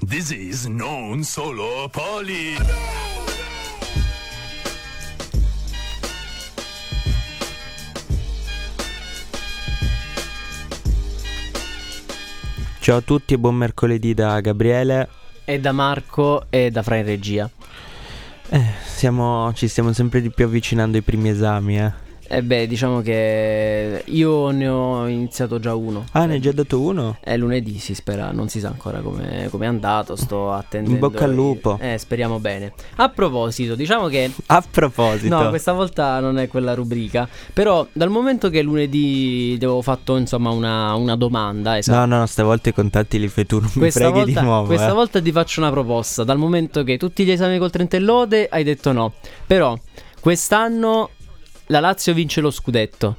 This is non solo Poli. Ciao a tutti e buon mercoledì da Gabriele e da Marco e da Fra in regia. Ci stiamo sempre di più avvicinando ai primi esami, Diciamo che io ne ho iniziato già uno. Ah, ne hai già dato uno? È lunedì, si spera, non si sa ancora come è andato, sto attendendo. In bocca al lupo. Speriamo bene. A proposito, diciamo che... No, questa volta non è quella rubrica. Però dal momento che lunedì avevo fatto insomma una domanda, esatto. No, stavolta i contatti li fai tu, non mi freghi di nuovo. Questa volta ti faccio una proposta. Dal momento che tutti gli esami col 30 e lode hai detto no. Però quest'anno la Lazio vince lo scudetto.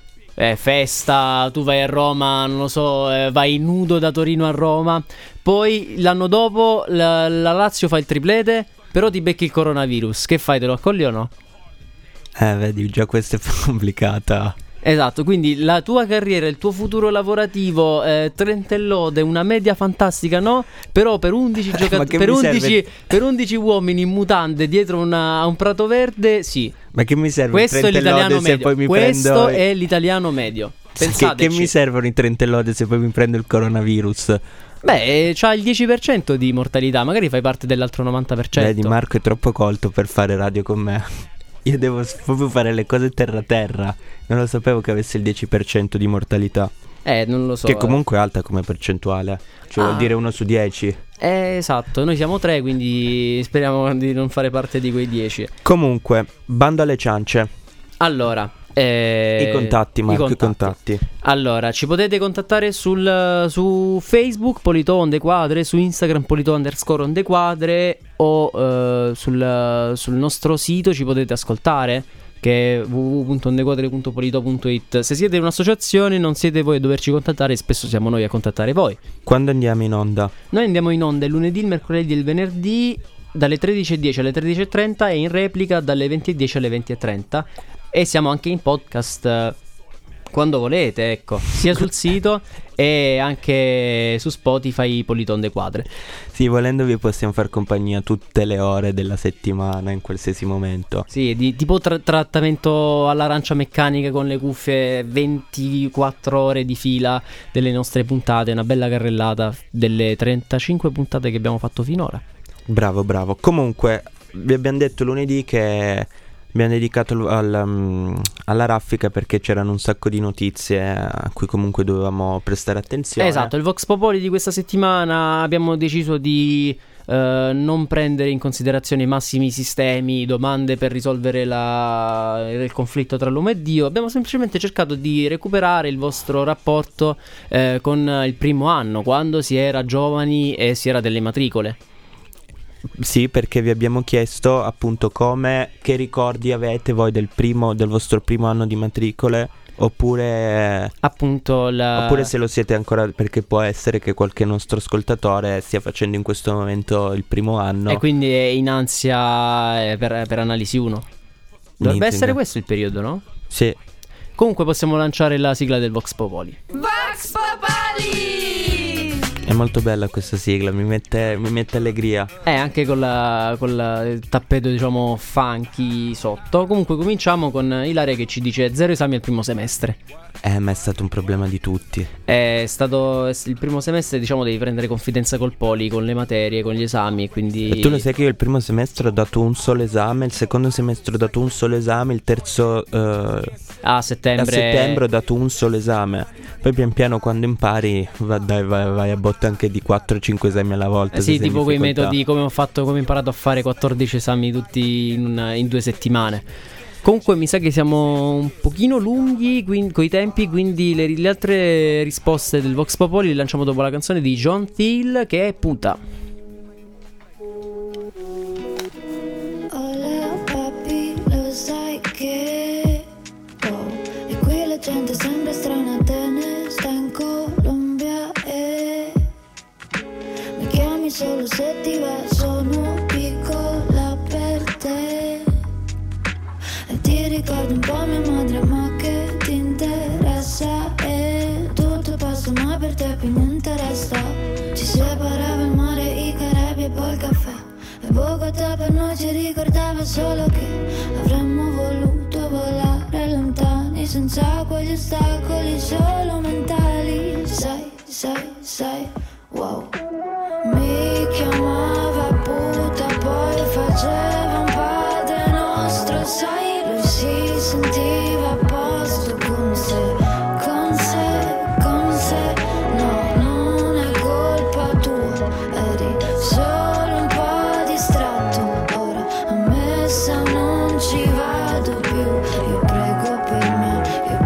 Festa, tu vai a Roma, non lo so, vai nudo da Torino a Roma. Poi l'anno dopo la Lazio fa il triplete, però ti becchi il coronavirus. Che fai, te lo accogli o no? Vedi, già questa è complicata. Esatto, quindi la tua carriera, il tuo futuro lavorativo, 30 e lode, una media fantastica, no? Però per 11 giocatori, per 11 uomini in mutande dietro a un prato verde, sì. Ma che mi serve? Questo è l'italiano medio. Poi mi Questo prendo... è l'italiano medio. Pensateci. Che mi servono i 30 e lode se poi mi prendo il coronavirus? C'ha il 10% di mortalità, magari fai parte dell'altro 90%. Vedi, Marco è troppo colto per fare radio con me. Io devo proprio fare le cose terra. Non lo sapevo che avesse il 10% di mortalità. Non lo so. Che comunque è alta come percentuale. Cioè vuol dire 1 su 10. Esatto, noi siamo 3, quindi speriamo di non fare parte di quei 10. Comunque, bando alle ciance. Allora, i contatti, Marco, i contatti. Allora, ci potete contattare su Facebook Polito Onde Quadre, su Instagram Polito_Ondequadre o sul nostro sito ci potete ascoltare, che è www.ondequadre.polito.it. Se siete un'associazione non siete voi a doverci contattare, spesso siamo noi a contattare voi. Quando andiamo in onda? Noi andiamo in onda il lunedì, il mercoledì e il venerdì dalle 13:10 alle 13:30 e in replica dalle 20:10 alle 20:30. E siamo anche in podcast quando volete, ecco, sia sul sito e anche su Spotify Polito Onde Quadre. Sì, volendo vi possiamo far compagnia tutte le ore della settimana, in qualsiasi momento. Sì, tipo trattamento all'arancia meccanica con le cuffie, 24 ore di fila delle nostre puntate, una bella carrellata delle 35 puntate che abbiamo fatto finora. Bravo. Comunque, vi abbiamo detto lunedì che abbiamo dedicato alla raffica perché c'erano un sacco di notizie a cui comunque dovevamo prestare attenzione. Esatto, il Vox Popoli di questa settimana abbiamo deciso di non prendere in considerazione i massimi sistemi, domande per risolvere il conflitto tra l'uomo e Dio. Abbiamo semplicemente cercato di recuperare il vostro rapporto con il primo anno, quando si era giovani e si era delle matricole. Sì, perché vi abbiamo chiesto appunto che ricordi avete voi del vostro primo anno di matricole, oppure oppure se lo siete ancora, perché può essere che qualche nostro ascoltatore stia facendo in questo momento il primo anno e quindi è in ansia per analisi 1. Dovrebbe essere questo il periodo, no? Sì. Comunque possiamo lanciare la sigla del Vox Popoli. Vox Popoli! È molto bella questa sigla, mi mette allegria. Anche con il tappeto, diciamo, funky sotto. Comunque cominciamo con Ilaria che ci dice 0 esami al primo semestre. Ma è stato un problema di tutti. È stato il primo semestre, diciamo, devi prendere confidenza col Poli, con le materie, con gli esami, quindi... E tu lo sai che io il primo semestre ho dato un solo esame, il secondo semestre ho dato un solo esame, il terzo a settembre ho dato un solo esame. Poi pian piano quando impari vai a botte anche di 4-5 esami alla volta. Sì, tipo quei metodi come ho imparato a fare 14 esami tutti in 2 settimane. Comunque mi sa che siamo un pochino lunghi coi tempi, quindi le altre risposte del Vox Popoli le lanciamo dopo la canzone di John Thiel, che è Puta. Hola papi, lo sai che e qui la gente sembra strana, te ne sta in Colombia e mi chiami solo se ti va, sono piccola per te e ti ricordo un po' mia madre, ma che ti interessa e tutto passa ma per te più niente resta, ci separava il mare, i Caraibi noi ci ricordava solo che avremmo voluto volare lontani senza quegli ostacoli solo mentali. Sai, wow. Mi chiamava puta, poi faceva un padre nostro, sai. Lui si sentiva a posto con sé. No, non è colpa tua, eri solo un po' distratto. Ora a messa non ci vado più. Io prego per me.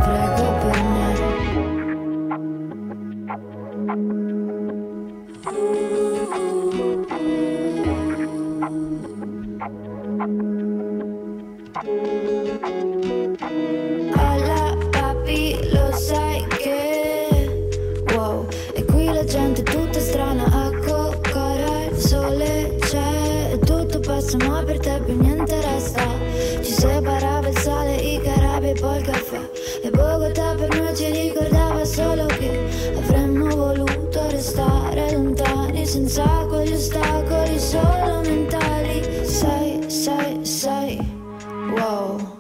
Alla papi, lo sai che wow, e qui la gente è tutta strana a coccare, il sole c'è e tutto passa ma per te più niente resta. Ci separava il sale, i carabi e poi il caffè, e Bogotà per noi ci ricordava solo che avremmo voluto restare lontani senza quegli ostacoli solo mentali. Sai, wow.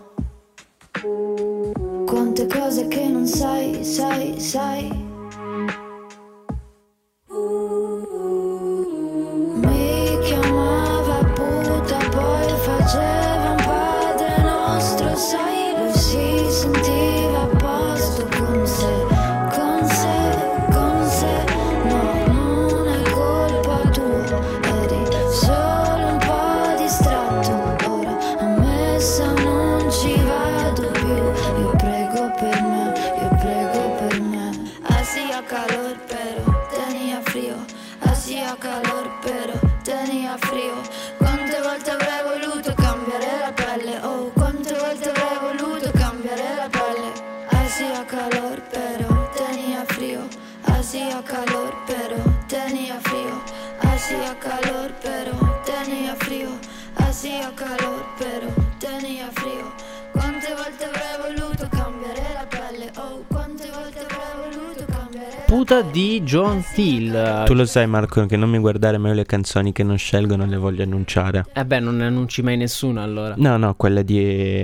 Quante cose che non sai. Mi chiamava puta, poi faceva un padre nostro, sai. Lui si sentiva a posto con sé. No, non è colpa tua, eri solo un po' distratto. Ora a messa non ci vado più. Io prego per me. Hacía calor pero tenía frío. Hacía calor pero tenía frío. Quante volte avrei voluto cambiare la pelle. Oh, quante volte avrei voluto cambiare la pelle. Hacía calor pero tenía frío. Hacía calor pero tenía frío. Hacía calor pero tenía frío. Hacía calor pero tenía frío. Quante volte avrei voluto cambiare la pelle. Oh, quante volte avrei voluto cambiare la Puta di John Thiel. Tu lo sai, Marco, che non mi guardare mai le canzoni che non scelgo, non le voglio annunciare. Beh, non ne annunci mai nessuna allora. No, quella di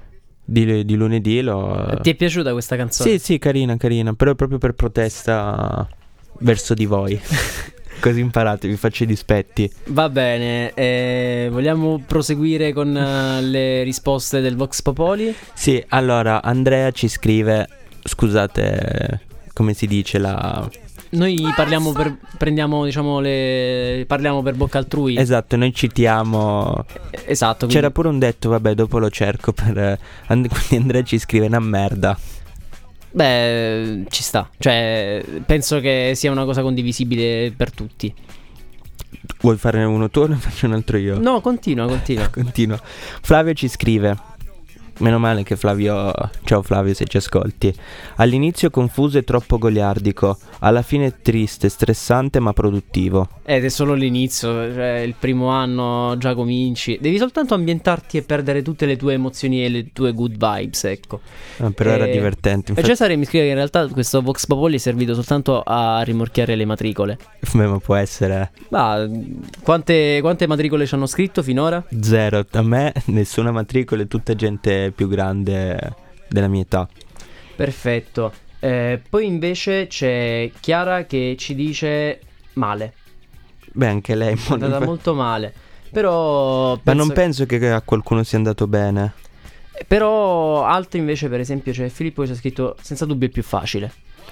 lunedì Ti è piaciuta questa canzone? Sì, carina, però proprio per protesta verso di voi. Così imparate, vi faccio i dispetti. Va bene, vogliamo proseguire con le risposte del Vox Popoli? Sì, allora Andrea ci scrive, scusate, come si dice Noi parliamo parliamo per bocca altrui. Esatto, noi citiamo. Esatto. C'era pure un detto, vabbè, dopo lo cerco quindi Andrea ci scrive una merda. Beh, ci sta. Cioè, penso che sia una cosa condivisibile per tutti. Vuoi fare uno tu o ne faccio un altro io? No, continua. Continua. Flavio ci scrive. Meno male che Flavio... Ciao Flavio, se ci ascolti. All'inizio confuso e troppo goliardico, alla fine triste, stressante ma produttivo. Ed è solo l'inizio, cioè il primo anno già cominci. Devi soltanto ambientarti e perdere tutte le tue emozioni e le tue good vibes, ecco. Però era divertente. Infatti... E Cesare mi scrive che in realtà questo Vox Popoli è servito soltanto a rimorchiare le matricole. Beh, ma può essere... Ma quante matricole ci hanno scritto finora? 0, a me nessuna matricola, è tutta gente più grande della mia età. Perfetto. Poi invece c'è Chiara che ci dice male. Beh, anche lei è andata molto male. Però ma non penso che a qualcuno sia andato bene. Però altri invece, per esempio c'è Filippo che ci ha scritto senza dubbio è più facile.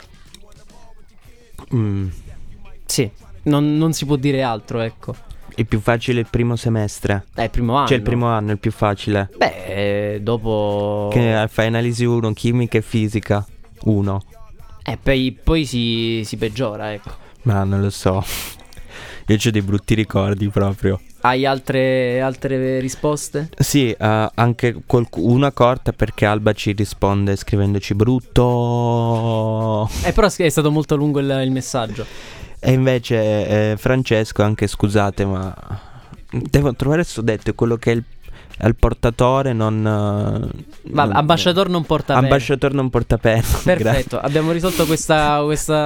Sì, non si può dire altro, ecco. È più facile il primo semestre. Il primo anno. Cioè il primo anno è il più facile. Beh, dopo che fai analisi 1, chimica e fisica 1. Poi si peggiora, ecco. Ma non lo so. Io ho dei brutti ricordi proprio. Hai altre risposte? Sì, anche una corta, perché Alba ci risponde scrivendoci brutto. Però è stato molto lungo il messaggio. E invece Francesco, anche scusate, ma devo trovare il suddetto, quello che è al portatore ambasciatore non porta pena. Ambasciatore non porta pena. Perfetto, abbiamo risolto questa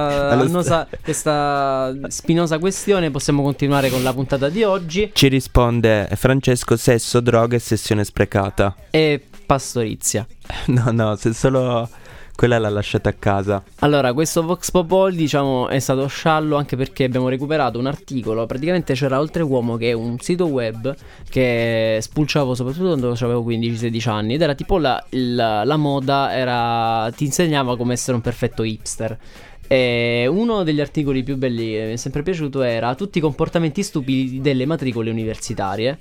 spinosa questione. Possiamo continuare con la puntata di oggi. Ci risponde Francesco: sesso, droga e sessione sprecata. E pastorizia. No, se solo quella l'ha lasciata a casa. Allora, questo Vox Popoli, diciamo, è stato sciallo anche perché abbiamo recuperato un articolo. Praticamente c'era Oltreuomo, che è un sito web che spulciavo soprattutto quando avevo 15-16 anni, ed era tipo la moda, ti insegnava come essere un perfetto hipster. E uno degli articoli più belli che mi è sempre piaciuto era tutti i comportamenti stupidi delle matricole universitarie.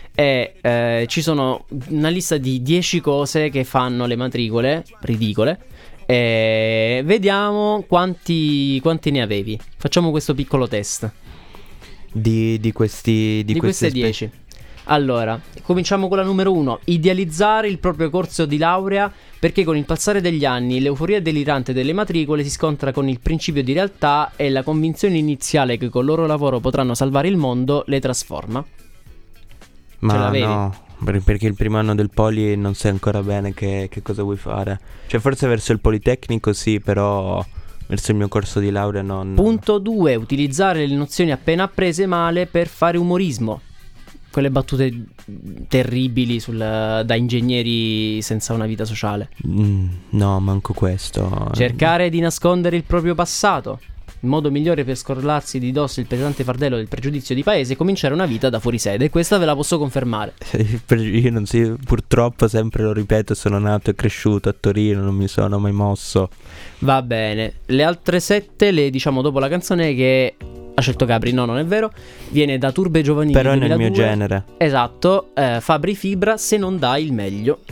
E ci sono una lista di 10 cose che fanno le matricole ridicole. E vediamo quanti ne avevi. Facciamo questo piccolo test di queste 10. Allora, cominciamo con la numero 1. Idealizzare il proprio corso di laurea, perché con il passare degli anni l'euforia delirante delle matricole si scontra con il principio di realtà e la convinzione iniziale che col loro lavoro potranno salvare il mondo le trasforma. Ma no, perché il primo anno del poli non sai ancora bene che cosa vuoi fare. Cioè forse verso il Politecnico sì, però verso il mio corso di laurea non. Punto 2. Utilizzare le nozioni appena apprese male per fare umorismo. Quelle battute terribili da ingegneri senza una vita sociale. No, manco questo. Cercare di nascondere il proprio passato. Il modo migliore per scorlarsi di dosso il pesante fardello del pregiudizio di paese è cominciare una vita da fuorisede. E questa ve la posso confermare. Io non so, purtroppo sempre lo ripeto, sono nato e cresciuto a Torino, non mi sono mai mosso. Va bene. Le altre 7 le diciamo dopo la canzone che ha scelto Gabri. No, non è vero. Viene da Turbe Giovanili. Però è 2002. nel mio genere. Esatto. Fabri Fibra, se non dai il meglio.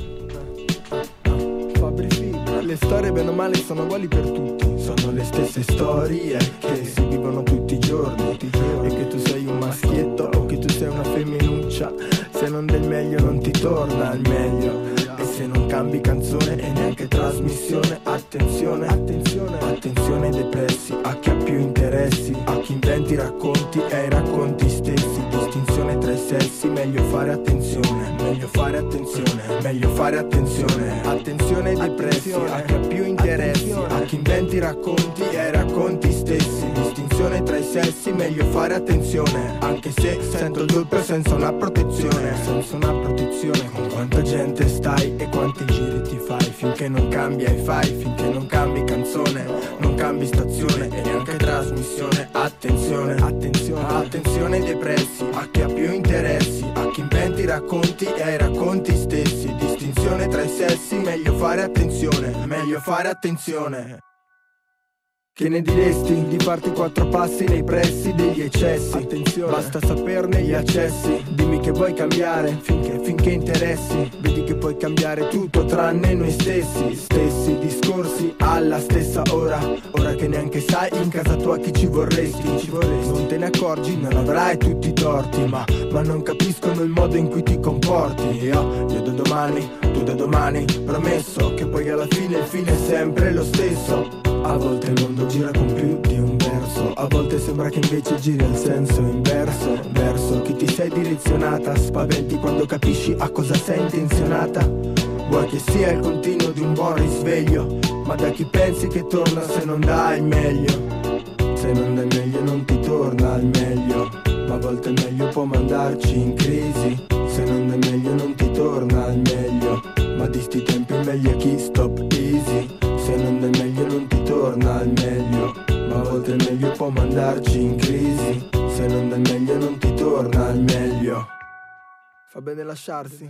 Fabri Fibra, le storie bene o male sono uguali per tutti. Sono le stesse storie che si vivono tutti i giorni. E che tu sei un maschietto o che tu sei una femminuccia, se non del meglio non ti torna il meglio. E se non cambi canzone e neanche trasmissione, attenzione, attenzione, attenzione ai depressi, a chi ha più interessi, a chi inventi racconti e ai racconti stessi. Distinzione tra i sessi, meglio fare attenzione, meglio fare attenzione, meglio fare attenzione. Attenzione ai depressi, a chi ha più interessi, a chi inventi racconti e ai racconti stessi. Distinzione tra i sessi, meglio fare attenzione, anche se sento il doppio senza una protezione. Senza una protezione, con quanta gente stai e quanti giri ti fai, finché non cambi ai fai, finché non cambi canzone, non cambi stazione e neanche trasmissione. Attenzione, attenzione, attenzione ai depressi, a chi ha più interessi, a chi inventi racconti e ai racconti stessi. Distinzione tra i sessi, meglio fare attenzione, meglio fare attenzione. Che ne diresti di farti 4 passi nei pressi degli eccessi? Attenzione, basta saperne gli accessi. Dimmi che vuoi cambiare finché interessi. Vedi che puoi cambiare tutto tranne noi stessi. Stessi discorsi alla stessa ora. Ora che neanche sai in casa tua chi ci vorresti. Non te ne accorgi, non avrai tutti i torti, ma non capiscono il modo in cui ti comporti. Io da domani, tu da domani, promesso che poi alla fine il fine è sempre lo stesso. A volte il mondo gira con più di un verso, a volte sembra che invece giri al senso inverso. Verso chi ti sei direzionata, spaventi quando capisci a cosa sei intenzionata. Vuoi che sia il continuo di un buon risveglio, ma da chi pensi che torna se non dai il meglio? Se non dai meglio non ti torna il meglio, ma a volte il meglio può mandarci in crisi. Se non dai meglio non ti torna il meglio, ma di sti tempi il meglio è chi stop easy. Se non dai meglio non ti torna al meglio, ma a volte il meglio può mandarci in crisi. Se non dai meglio non ti torna al meglio. Fa bene lasciarsi,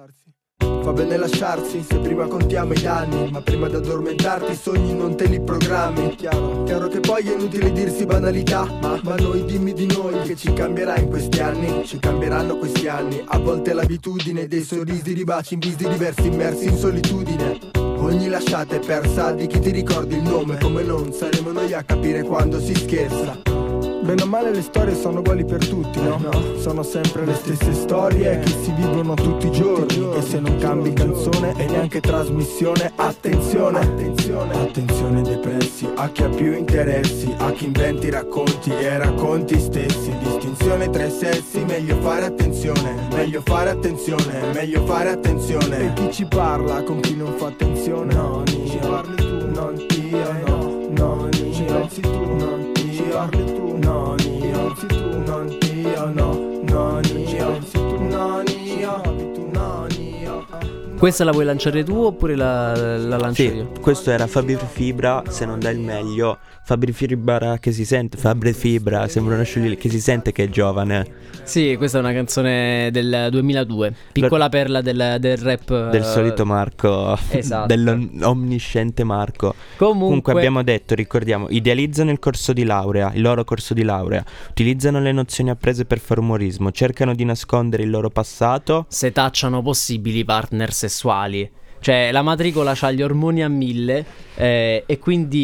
fa bene lasciarsi se prima contiamo i danni, ma prima di addormentarti i sogni non te li programmi. Chiaro che poi è inutile dirsi banalità, ma noi dimmi di noi che ci cambierà in questi anni. Ci cambieranno questi anni, a volte l'abitudine dei sorrisi di baci in visi diversi immersi in solitudine. Ogni lasciata è persa di chi ti ricordi il nome, come non saremo noi a capire quando si scherza. Bene o male le storie sono uguali per tutti, no? Sono sempre le stesse storie che si vivono tutti i giorni. E se non cambi canzone e neanche trasmissione, attenzione, attenzione depressi, a chi ha più interessi, a chi inventi racconti e racconti stessi. Distinzione tra i sessi, meglio fare attenzione, meglio fare attenzione, meglio fare attenzione. E chi ci parla con chi non fa attenzione? No, ci parli tu, non io, no, ci pensi tu, non ci parli tu, no, pensi tu, non io, no, ci pensi tu, non io, tu, non io. Questa la vuoi lanciare tu oppure la lancio io? Questo era Fabri Fibra, se non dai il meglio. Fabri Fibra che si sente, Fabri Fibra, sembra una sciogliere che si sente che è giovane. Sì, questa è una canzone del 2002, piccola perla del rap. Del solito Marco, esatto. Dell'omnisciente Marco. Comunque abbiamo detto, ricordiamo, idealizzano il corso di laurea, il loro corso di laurea, utilizzano le nozioni apprese per fare umorismo, cercano di nascondere il loro passato, setacciano possibili partner sessuali. Cioè la matricola c'ha gli ormoni a 1000 e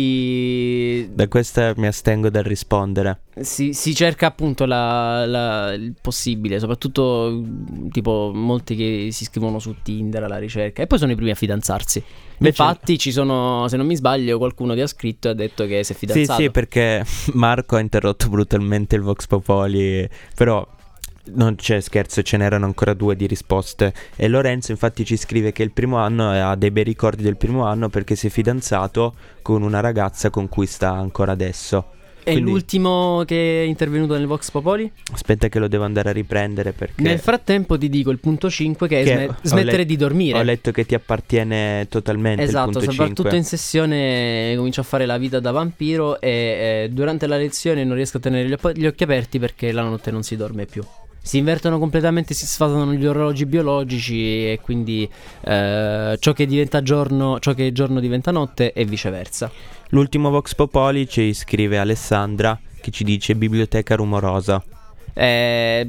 quindi da questa mi astengo dal rispondere. Si cerca appunto il possibile, soprattutto tipo molti che si iscrivono su Tinder alla ricerca e poi sono i primi a fidanzarsi. Infatti ci sono, se non mi sbaglio, qualcuno ti ha scritto e ha detto che si è fidanzato. Sì, perché Marco ha interrotto brutalmente il Vox Popoli, però non c'è scherzo, ce n'erano ancora 2 di risposte. E Lorenzo infatti ci scrive che il primo anno ha dei bei ricordi del primo anno perché si è fidanzato con una ragazza con cui sta ancora adesso. E quindi, l'ultimo che è intervenuto nel Vox Popoli? Aspetta che lo devo andare a riprendere perché nel frattempo ti dico il punto 5 che è smettere di dormire. Ho letto che ti appartiene totalmente. Esatto, il punto soprattutto 5. in sessione comincio a fare la vita da vampiro e durante la lezione non riesco a tenere gli occhi aperti perché la notte non si dorme più. Si invertono completamente, si sfasano gli orologi biologici e quindi ciò che diventa giorno, ciò che è giorno diventa notte e viceversa. L'ultimo Vox Popoli ci scrive Alessandra che ci dice biblioteca rumorosa. Non è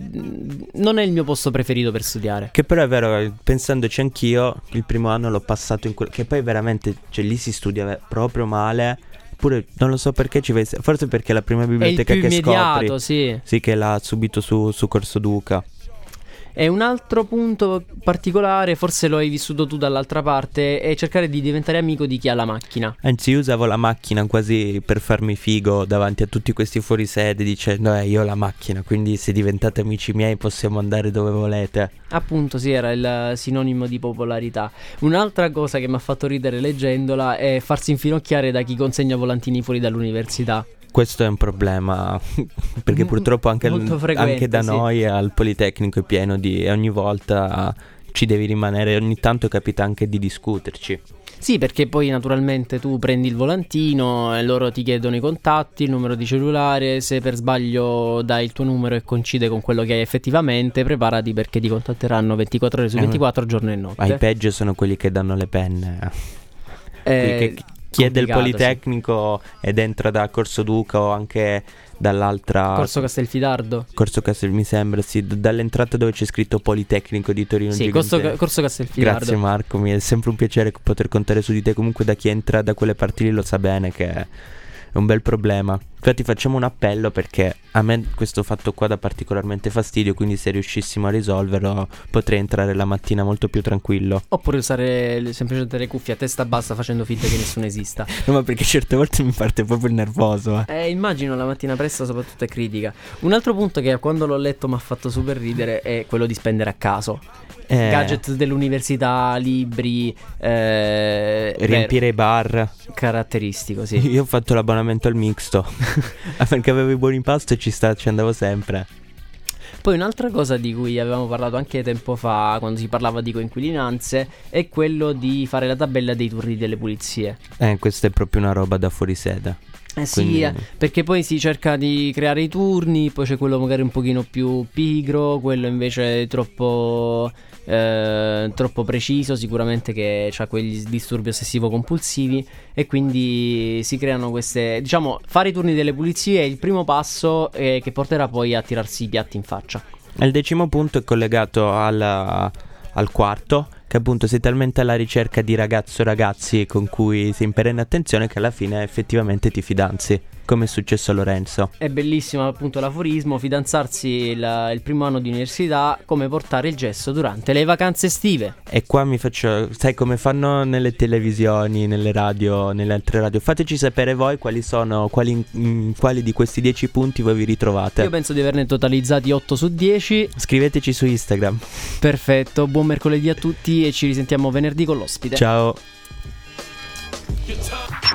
il mio posto preferito per studiare. Che però è vero, pensandoci anch'io, il primo anno l'ho passato in che poi veramente, cioè lì si studia proprio male. Pure non lo so perché ci vai, forse perché è la prima biblioteca che immediato, scopri. Sì, che l'ha subito su Corso Duca. E un altro punto particolare, forse lo hai vissuto tu dall'altra parte, è cercare di diventare amico di chi ha la macchina. Anzi, io usavo la macchina quasi per farmi figo davanti a tutti questi fuorisede dicendo io ho la macchina, quindi se diventate amici miei possiamo andare dove volete. Appunto, sì, era il sinonimo di popolarità. Un'altra cosa che mi ha fatto ridere leggendola è farsi infinocchiare da chi consegna volantini fuori dall'università. Questo è un problema perché purtroppo anche da noi al Politecnico è pieno di, e ogni volta ci devi rimanere, ogni tanto capita anche di discuterci. Sì, perché poi naturalmente tu prendi il volantino e loro ti chiedono i contatti, il numero di cellulare, se per sbaglio dai il tuo numero e coincide con quello che hai effettivamente, preparati perché ti contatteranno 24 ore su 24 giorno e notte. Ai peggio sono quelli che danno le penne. Chi è del Politecnico ed entra da Corso Duca o anche dall'altra Corso Castelfidardo. Mi sembra, sì, dall'entrata dove c'è scritto Politecnico di Torino. Sì, Corso Castelfidardo. Grazie Marco, mi è sempre un piacere poter contare su di te. Comunque da chi entra da quelle parti lì lo sa bene che è un bel problema. Infatti facciamo un appello perché a me questo fatto qua dà particolarmente fastidio, quindi se riuscissimo a risolverlo potrei entrare la mattina molto più tranquillo. Oppure usare semplicemente le cuffie a testa bassa facendo finta che nessuno esista. No, ma perché certe volte mi parte proprio il nervoso. Immagino la mattina presto soprattutto è critica. Un altro punto che quando l'ho letto mi ha fatto super ridere è quello di spendere a caso. Gadget dell'università, libri, riempire i bar. Caratteristico, sì. Io ho fatto l'abbonamento al mixto perché avevo i buoni pasto e ci andavo sempre. Poi un'altra cosa di cui avevamo parlato anche tempo fa, quando si parlava di coinquilinanze, è quello di fare la tabella dei turni delle pulizie. Questa è proprio una roba da fuorisede. Sì, perché poi si cerca di creare i turni, poi c'è quello magari un pochino più pigro, quello invece troppo preciso, sicuramente che ha quegli disturbi ossessivo-compulsivi, e quindi si creano queste, diciamo, fare i turni delle pulizie è il primo passo che porterà poi a tirarsi i piatti in faccia. Il 10° punto è collegato al quarto, che appunto sei talmente alla ricerca di ragazzi con cui sei in perenne attenzione che alla fine effettivamente ti fidanzi. come è successo a Lorenzo. È bellissimo appunto l'aforismo: fidanzarsi il primo anno di università, come portare il gesso durante le vacanze estive. E qua mi faccio, sai come fanno nelle televisioni, nelle radio, nelle altre radio, fateci sapere voi quali sono, quali di questi 10 punti voi vi ritrovate. Io penso di averne totalizzati 8 su 10. Scriveteci su Instagram. Perfetto, buon mercoledì a tutti e ci risentiamo venerdì con l'ospite. Ciao.